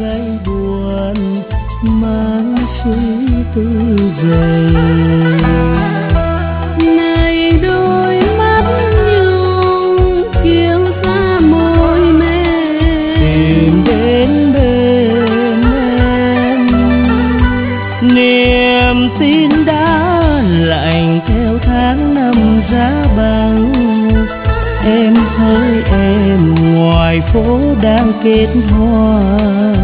ngày buồn mang suy tư về. Này đôi mắt nhung kiêu xa môi mềm tìm đến bên em, niềm tin đã lạnh theo tháng năm giá băng. Em hỡi em, ngoài phố đang kết hoa